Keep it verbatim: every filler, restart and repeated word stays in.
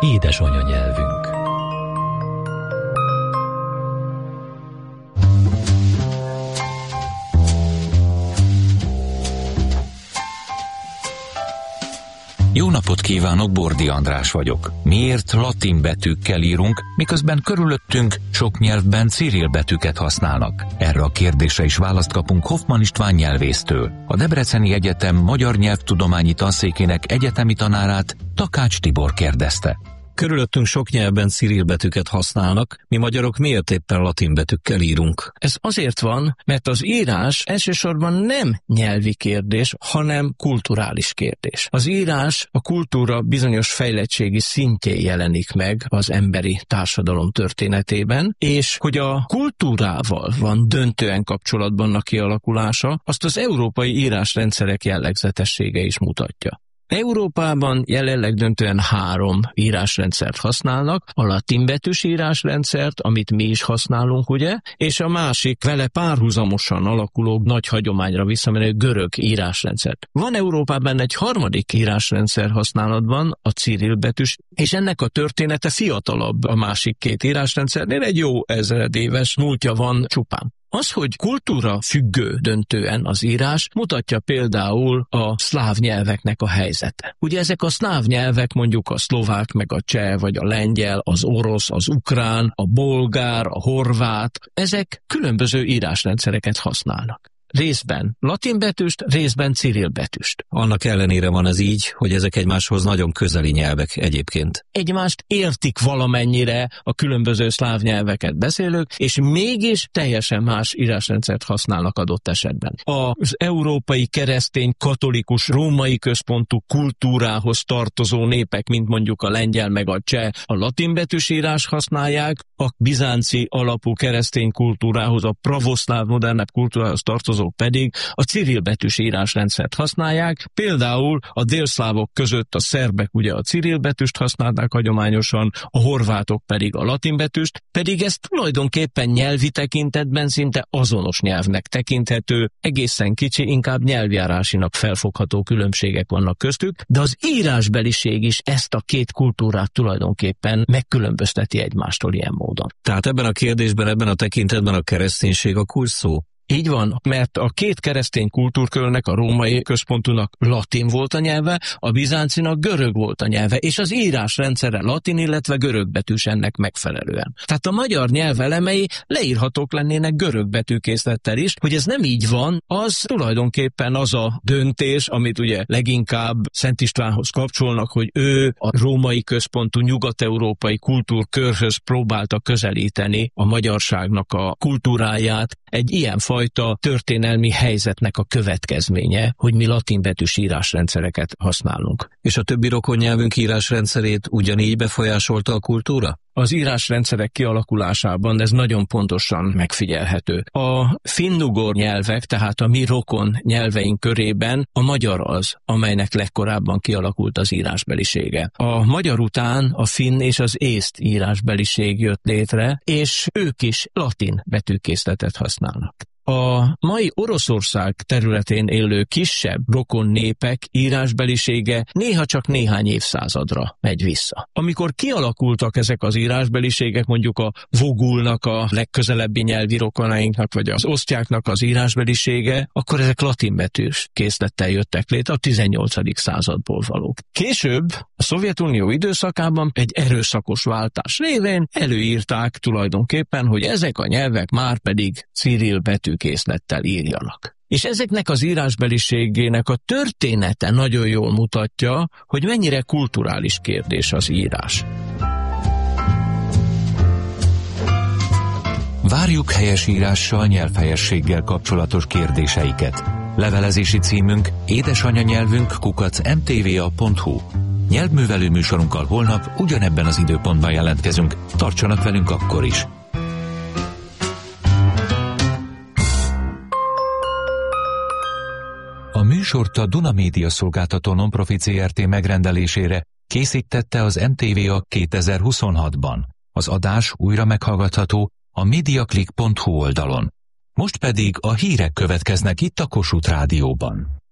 édesanyanyelvünk. Jó napot kívánok, Bordi András vagyok. Miért latin betűkkel írunk, miközben körülöttünk sok nyelvben cirill betűket használnak? Erre a kérdésre is választ kapunk Hoffman István nyelvésztől. A Debreceni Egyetem Magyar Nyelvtudományi Tanszékének egyetemi tanárát Takács Tibor kérdezte. Körülöttünk sok nyelvben cirill betűket használnak, mi magyarok miért éppen latin betűkkel írunk? Ez azért van, mert az írás elsősorban nem nyelvi kérdés, hanem kulturális kérdés. Az írás a kultúra bizonyos fejlettségi szintjén jelenik meg az emberi társadalom történetében, és hogy a kultúrával van döntően kapcsolatban a kialakulása, azt az európai írásrendszerek jellegzetessége is mutatja. Európában jelenleg döntően három írásrendszert használnak, a latinbetűs írásrendszert, amit mi is használunk, ugye, és a másik vele párhuzamosan alakuló nagy hagyományra visszamenő görög írásrendszert. Van Európában egy harmadik írásrendszer használatban, a cirillbetűs, és ennek a története fiatalabb a másik két írásrendszernél, egy jó ezredéves múltja van csupán. Az, hogy kultúra függő döntően az írás, mutatja például a szláv nyelveknek a helyzete. Ugye ezek a szláv nyelvek, mondjuk a szlovák, meg a cseh, vagy a lengyel, az orosz, az ukrán, a bolgár, a horvát, ezek különböző írásrendszereket használnak. Részben latinbetűst, részben cirillbetűst. Annak ellenére van ez így, hogy ezek egymáshoz nagyon közeli nyelvek egyébként. Egymást értik valamennyire a különböző szláv nyelveket beszélők, és mégis teljesen más írásrendszert használnak adott esetben. Az európai keresztény, katolikus, római központú kultúrához tartozó népek, mint mondjuk a lengyel meg a cseh, a latinbetűs írás használják, a bizánci alapú keresztény kultúrához, a pravoszláv modernebb kultúrához tartozó pedig a cirillbetűs írásrendszert használják. Például a délszlávok között a szerbek ugye a cirillbetűst használták hagyományosan, a horvátok pedig a latinbetűst, pedig ez tulajdonképpen nyelvi tekintetben szinte azonos nyelvnek tekinthető, egészen kicsi, inkább nyelvjárásinak felfogható különbségek vannak köztük, de az írásbeliség is ezt a két kultúrát tulajdonképpen megkülönbözteti egymástól ilyen módon. Tehát ebben a kérdésben, ebben a tekintetben a kereszténység a kulcs szó? Így van, mert a két keresztény kultúrkörnek, a római központúnak latin volt a nyelve, a bizáncinak görög volt a nyelve, és az írás rendszere latin, illetve görög betűs ennek megfelelően. Tehát a magyar nyelv elemei leírhatók lennének görög betűkészlettel is, hogy ez nem így van, az tulajdonképpen az a döntés, amit ugye leginkább Szent Istvánhoz kapcsolnak, hogy ő a római központú nyugat-európai kultúrkörhöz próbálta közelíteni a magyarságnak a kultúráját, egy ilyen fajta történelmi helyzetnek a következménye, hogy mi latinbetűs írásrendszereket használunk. És a többi rokonnyelvünk írásrendszerét ugyanígy befolyásolta a kultúra? Az írásrendszerek kialakulásában ez nagyon pontosan megfigyelhető. A finnugor nyelvek, tehát a mi rokon nyelveink körében a magyar az, amelynek legkorábban kialakult az írásbelisége. A magyar után a finn és az észt írásbeliség jött létre, és ők is latin betűkészletet használnak. A mai Oroszország területén élő kisebb rokon népek írásbelisége néha csak néhány évszázadra megy vissza. Amikor kialakultak ezek az írásbeliségek, mondjuk a vogulnak, a legközelebbi nyelvi rokonainknak, vagy az osztjáknak az írásbelisége, akkor ezek latinbetűs készlettel jöttek létre, a tizennyolcadik századból valók. Később, a Szovjetunió időszakában egy erőszakos váltás révén előírták tulajdonképpen, hogy ezek a nyelvek már pedig cirill betűkészlettel írjanak. És ezeknek az írásbeliségének a története nagyon jól mutatja, hogy mennyire kulturális kérdés az írás. Várjuk helyesírással, nyelvhelyességgel kapcsolatos kérdéseiket. Levelezési címünk édesanyanyelvünk kukac em té vé a pont hu. Nyelvművelő műsorunkkal holnap ugyanebben az időpontban jelentkezünk. Tartsanak velünk akkor is! A műsort a Duna Média Szolgáltató Nonprofit zé er té megrendelésére készítette az em té vé a kétezer-huszonhatban. Az adás újra meghallgatható a mediaclick pont hu oldalon. Most pedig a hírek következnek itt a Kossuth Rádióban.